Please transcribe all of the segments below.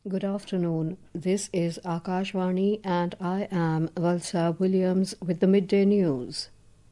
Good afternoon. This is Akashvani and I am Valsa Williams with the Midday News.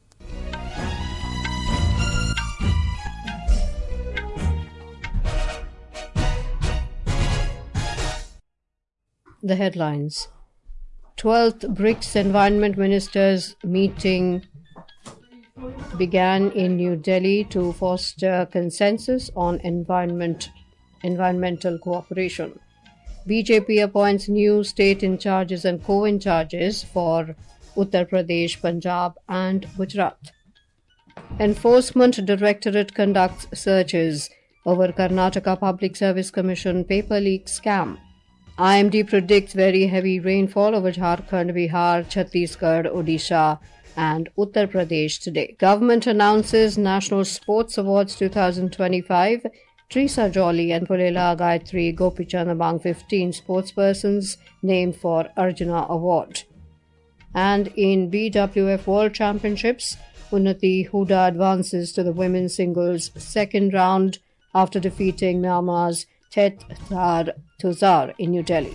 The headlines. 12th BRICS Environment Ministers meeting began in New Delhi to foster consensus on environmental cooperation. BJP appoints new state in charges and co-in charges for Uttar Pradesh, Punjab and Gujarat. Enforcement Directorate conducts searches over Karnataka Public Service Commission paper leak scam. IMD predicts very heavy rainfall over Jharkhand, Bihar, Chhattisgarh, Odisha and Uttar Pradesh today. Government announces National Sports Awards 2025. Teresa Jolly and Pulela Gayatri Gopichand among 15 sportspersons named for Arjuna Award. And in BWF World Championships, Unnati Huda advances to the women's singles second round after defeating Myanmar's Tet Thar Tuzar in New Delhi.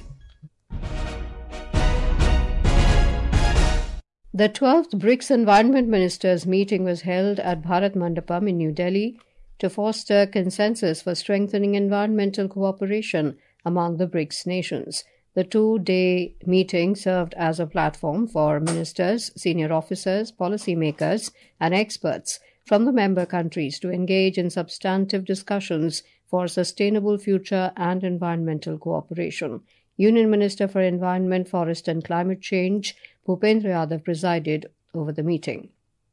The 12th BRICS Environment Ministers meeting was held at Bharat Mandapam in New Delhi to foster consensus for strengthening environmental cooperation among the BRICS nations. The two-day meeting served as a platform for ministers, senior officers, policymakers, and experts from the member countries to engage in substantive discussions for sustainable future and environmental cooperation. Union Minister for Environment, Forest and Climate Change, Bhupendra Yadav, presided over the meeting.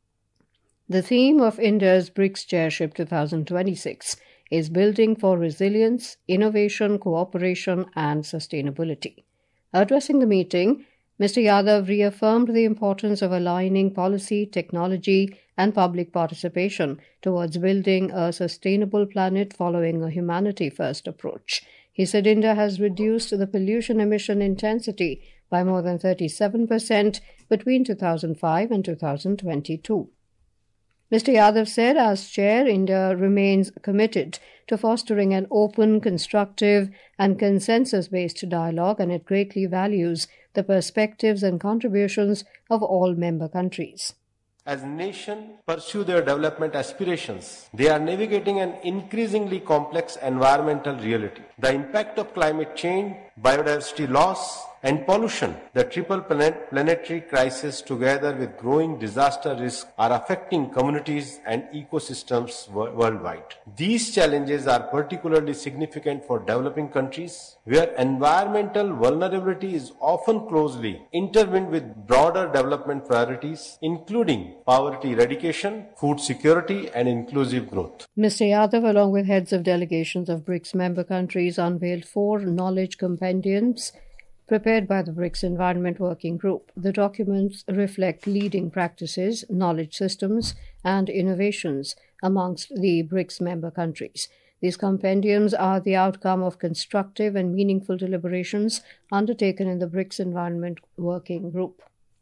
The theme of India's BRICS Chairship 2026 is Building for Resilience, Innovation, Cooperation and Sustainability. Addressing the meeting, Mr. Yadav reaffirmed the importance of aligning policy, technology and public participation towards building a sustainable planet following a humanity-first approach. He said India has reduced the pollution emission intensity by more than 37% between 2005 and 2022. Mr. Yadav said, as chair, India remains committed to fostering an open, constructive and consensus-based dialogue, and it greatly values the perspectives and contributions of all member countries. As nations pursue their development aspirations, they are navigating an increasingly complex environmental reality. The impact of climate change, biodiversity loss, and pollution, the triple planetary crisis together with growing disaster risk are affecting communities and ecosystems worldwide. These challenges are particularly significant for developing countries, where environmental vulnerability is often closely intertwined with broader development priorities, including poverty eradication, food security, and inclusive growth. Mr. Yadav, along with heads of delegations of BRICS member countries, unveiled 4 knowledge compendiums prepared by the BRICS Environment Working Group. The documents reflect leading practices, knowledge systems, and innovations amongst the BRICS member countries. These compendiums are the outcome of constructive and meaningful deliberations undertaken in the BRICS Environment Working Group.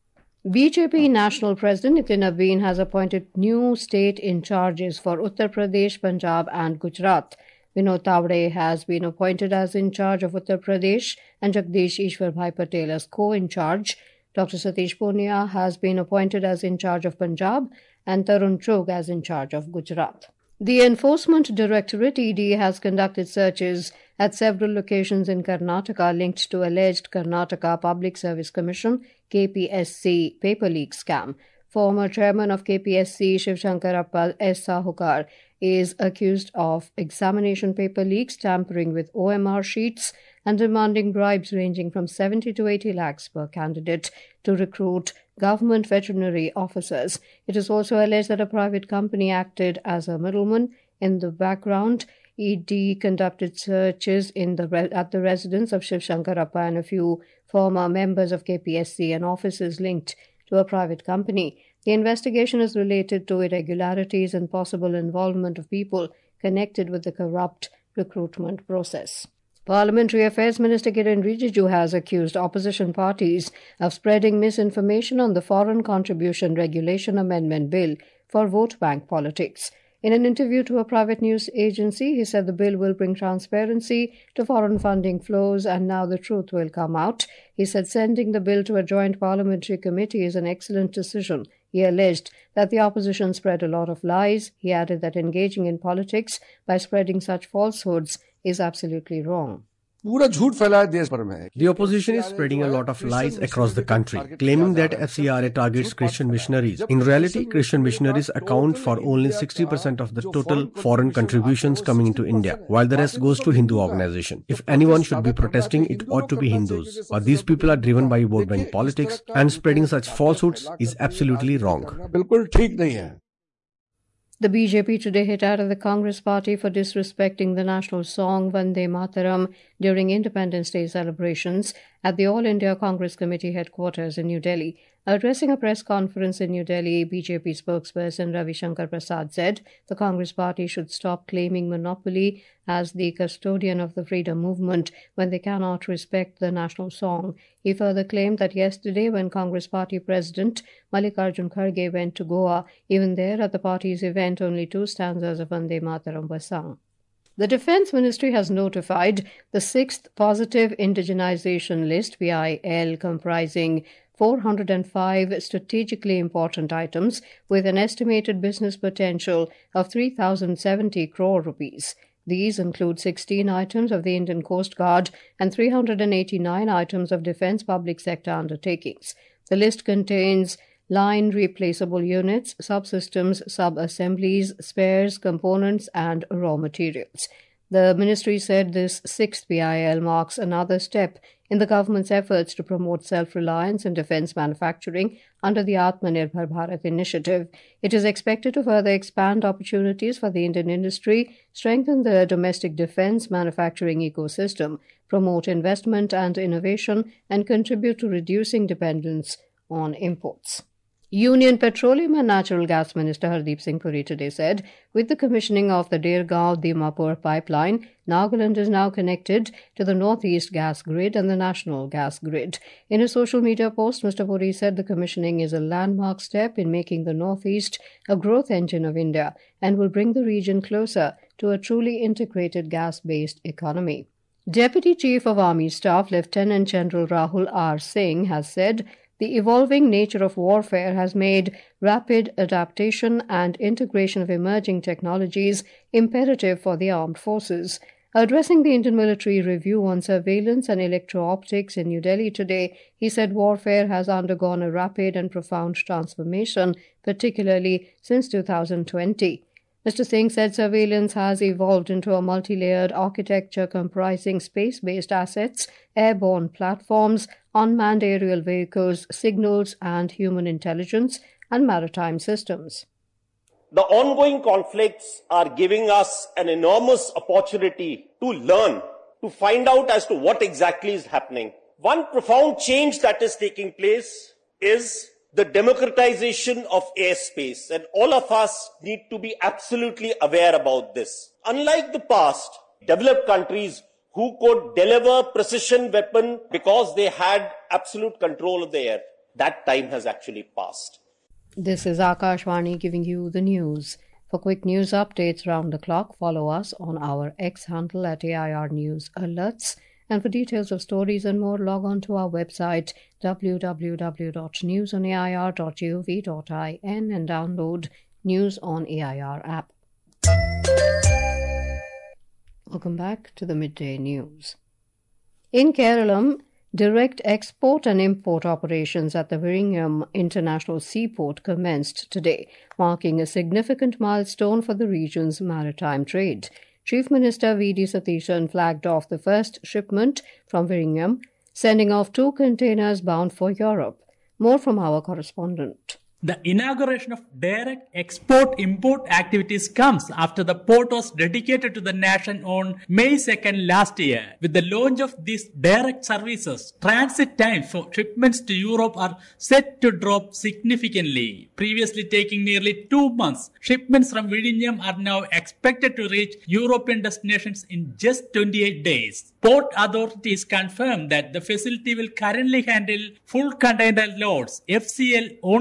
BJP National President Nitin Abeen has appointed new state in charges for Uttar Pradesh, Punjab, and Gujarat. Vinod Tawade has been appointed as in charge of Uttar Pradesh and Jagdish Ishwarbhai Patel as co-in charge. Dr. Satish Punia has been appointed as in charge of Punjab and Tarun Chugh as in charge of Gujarat. The Enforcement Directorate ED has conducted searches at several locations in Karnataka linked to alleged Karnataka Public Service Commission KPSC paper leak scam. Former chairman of KPSC Shiv Shankarappa S. Sahukar is accused of examination paper leaks, tampering with OMR sheets, and demanding bribes ranging from 70 to 80 lakhs per candidate to recruit government veterinary officers. It is also alleged that a private company acted as a middleman in the background. ED conducted searches at the residence of Shiv Shankarappa and a few former members of KPSC and offices linked to a private company. The investigation is related to irregularities and possible involvement of people connected with the corrupt recruitment process. Parliamentary Affairs Minister Kiren Rijiju has accused opposition parties of spreading misinformation on the Foreign Contribution Regulation Amendment Bill for vote bank politics. In an interview to a private news agency, he said the bill will bring transparency to foreign funding flows and now the truth will come out. He said sending the bill to a joint parliamentary committee is an excellent decision. He alleged that the opposition spread a lot of lies. He added that engaging in politics by spreading such falsehoods is absolutely wrong. The opposition is spreading a lot of lies across the country, claiming that FCRA targets Christian missionaries. In reality, Christian missionaries account for only 60% of the total foreign contributions coming into India, while the rest goes to Hindu organizations. If anyone should be protesting, it ought to be Hindus. But these people are driven by vote bank politics, and spreading such falsehoods is absolutely wrong. The BJP today hit out at the Congress party for disrespecting the national song Vande Mataram during Independence Day celebrations at the All India Congress Committee headquarters in New Delhi. Addressing a press conference in New Delhi, BJP spokesperson Ravi Shankar Prasad said the Congress party should stop claiming monopoly as the custodian of the freedom movement when they cannot respect the national song. He further claimed that yesterday when Congress party president Mallikarjun Kharge went to Goa, even there at the party's event only 2 stanzas of Vande Mataram were sung. The Defence Ministry has notified the 6th Positive Indigenization List, PIL, comprising 405 strategically important items with an estimated business potential of 3,070 crore rupees. These include 16 items of the Indian Coast Guard and 389 items of defence public sector undertakings. The list contains line replaceable units, subsystems, sub-assemblies, spares, components and raw materials. The ministry said this 6th PIL marks another step in the government's efforts to promote self-reliance in defence manufacturing under the Atmanirbhar Bharat initiative. It is expected to further expand opportunities for the Indian industry, strengthen the domestic defence manufacturing ecosystem, promote investment and innovation, and contribute to reducing dependence on imports. Union Petroleum and Natural Gas Minister Hardeep Singh Puri today said, with the commissioning of the Dergaon-Dimapur pipeline, Nagaland is now connected to the Northeast gas grid and the national gas grid. In a social media post, Mr. Puri said the commissioning is a landmark step in making the Northeast a growth engine of India and will bring the region closer to a truly integrated gas-based economy. Deputy Chief of Army Staff Lieutenant General Rahul R. Singh has said, the evolving nature of warfare has made rapid adaptation and integration of emerging technologies imperative for the armed forces. Addressing the Indian Military Review on Surveillance and Electro-Optics in New Delhi today, he said warfare has undergone a rapid and profound transformation, particularly since 2020. Mr. Singh said surveillance has evolved into a multi-layered architecture comprising space-based assets, airborne platforms, unmanned aerial vehicles, signals and human intelligence, and maritime systems. The ongoing conflicts are giving us an enormous opportunity to learn, to find out as to what exactly is happening. One profound change that is taking place is the democratization of airspace, and all of us need to be absolutely aware about this. Unlike the past, developed countries who could deliver precision weapon because they had absolute control of the air, that time has actually passed. This is Akashvani giving you the news. For quick news updates round the clock, follow us on our X handle at AIR News Alerts. And for details of stories and more, log on to our website www.newsonair.gov.in and download News on AIR app. Welcome back to the Midday News. In Kerala, direct export and import operations at the Vizhinjam International Seaport commenced today, marking a significant milestone for the region's maritime trade. Chief Minister V.D. Satheesan flagged off the first shipment from Vizhinjam, sending off 2 containers bound for Europe. More from our correspondent. The inauguration of direct export-import activities comes after the port was dedicated to the nation on May 2nd last year. With the launch of these direct services, transit times for shipments to Europe are set to drop significantly. Previously taking nearly 2 months, shipments from Vizhinjam are now expected to reach European destinations in just 28 days. Port authorities confirmed that the facility will currently handle full container loads, FCL, only for the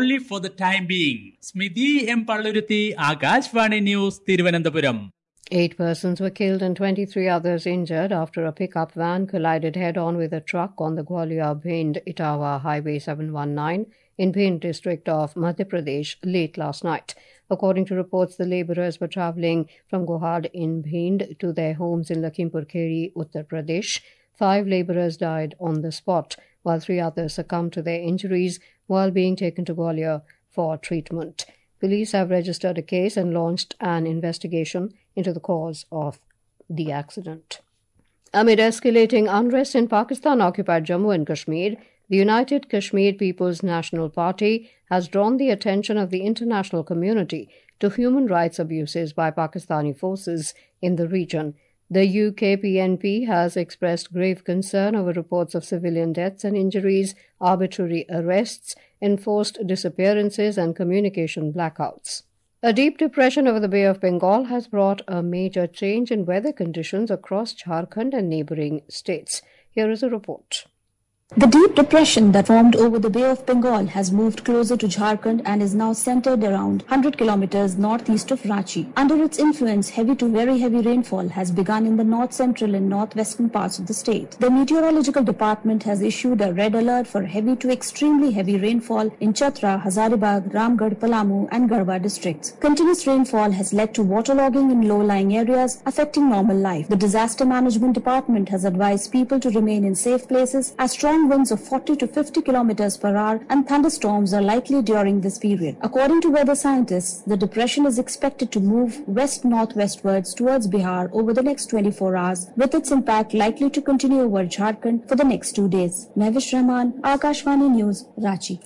the time being. Smidhi M. Palluruthi, Akashvani News, Thiruvananthapuram. 8 persons were killed and 23 others injured after a pickup van collided head-on with a truck on the Gwalior-Bhind-Itawa Highway 719 in Bhind district of Madhya Pradesh late last night. According to reports, the labourers were travelling from Gohad in Bhind to their homes in Lakhimpur Kheri, Uttar Pradesh. 5 labourers died on the spot, while 3 others succumbed to their injuries while being taken to Gwalior for treatment. Police have registered a case and launched an investigation into the cause of the accident. Amid escalating unrest in Pakistan-occupied Jammu and Kashmir, the United Kashmir People's National Party has drawn the attention of the international community to human rights abuses by Pakistani forces in the region. The UK PNP has expressed grave concern over reports of civilian deaths and injuries, arbitrary arrests, enforced disappearances and communication blackouts. A deep depression over the Bay of Bengal has brought a major change in weather conditions across Jharkhand and neighbouring states. Here is a report. The deep depression that formed over the Bay of Bengal has moved closer to Jharkhand and is now centered around 100 kilometers northeast of Ranchi. Under its influence, heavy to very heavy rainfall has begun in the north-central and northwestern parts of the state. The Meteorological Department has issued a red alert for heavy to extremely heavy rainfall in Chatra, Hazaribagh, Ramgarh, Palamu and Garhwa districts. Continuous rainfall has led to waterlogging in low-lying areas, affecting normal life. The Disaster Management Department has advised people to remain in safe places as strong winds of 40 to 50 kilometers per hour and thunderstorms are likely during this period. According to weather scientists, the depression is expected to move west-northwestwards towards Bihar over the next 24 hours, with its impact likely to continue over Jharkhand for the next 2 days. Mehwish Rahman, Akashvani News, Ranchi.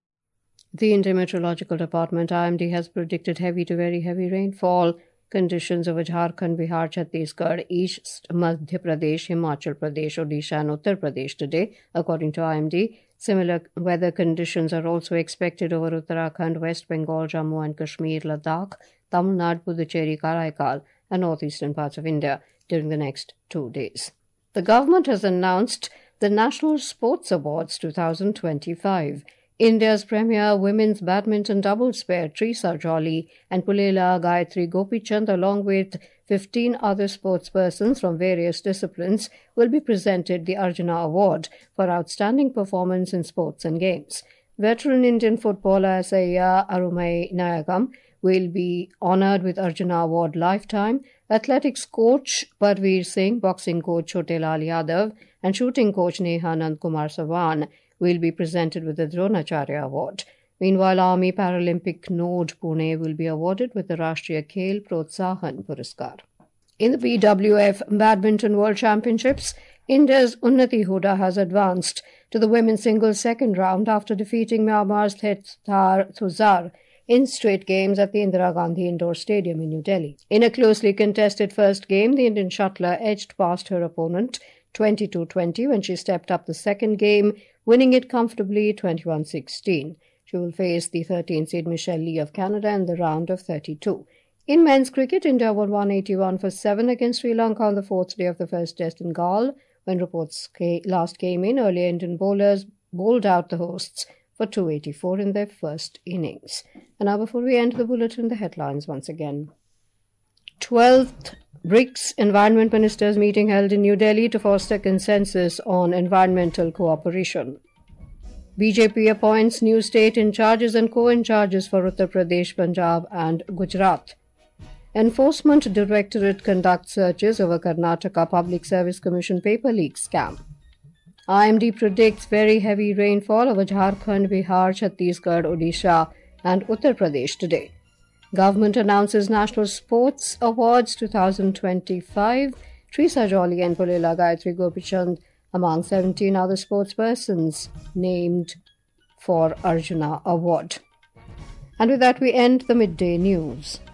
The Indian Meteorological Department IMD has predicted heavy to very heavy rainfall conditions over Jharkhand, Bihar, Chhattisgarh, East Madhya Pradesh, Himachal Pradesh, Odisha and Uttar Pradesh today, according to IMD. Similar weather conditions are also expected over Uttarakhand, West Bengal, Jammu and Kashmir, Ladakh, Tamil Nadu, Puducherry, Karaikal and northeastern parts of India during the next 2 days. The government has announced the National Sports Awards 2025. India's premier women's badminton doubles pair Trisa Jolly and Pulela Gayatri Gopichand, along with 15 other sportspersons from various disciplines, will be presented the Arjuna Award for outstanding performance in sports and games. Veteran Indian footballer Saiya Arumai Nayagam will be honoured with Arjuna Award Lifetime. Athletics coach Parveer Singh, boxing coach Chotelal Yadav and shooting coach Neha Nand Kumar Sawan will be presented with the Dronacharya Award. Meanwhile, Army Paralympic Node Pune will be awarded with the Rashtriya Khel Protsahan Puraskar. In the BWF Badminton World Championships, India's Unnati Huda has advanced to the women's singles second round after defeating Myanmar's Thethar Thuzar in straight games at the Indira Gandhi Indoor Stadium in New Delhi. In a closely contested first game, the Indian shuttler edged past her opponent 22-20 when she stepped up the second game, winning it comfortably 21-16. She will face the 13th seed Michelle Lee of Canada in the round of 32. In men's cricket, India won 181 for 7 against Sri Lanka on the 4th day of the first test in Galle. When reports last came in, earlier Indian bowlers bowled out the hosts for 284 in their first innings. And now before we end the bulletin, the headlines once again. 12th BRICS Environment Ministers meeting held in New Delhi to foster consensus on environmental cooperation. BJP appoints new state in charges and co-in charges for Uttar Pradesh, Punjab and Gujarat. Enforcement Directorate conducts searches over Karnataka Public Service Commission paper leak scam. IMD predicts very heavy rainfall over Jharkhand, Bihar, Chhattisgarh, Odisha and Uttar Pradesh today. Government announces National Sports Awards 2025. Trisa Jolly and Pulela Gayatri Gopichand among 17 other sportspersons named for Arjuna Award. And with that we end the midday news.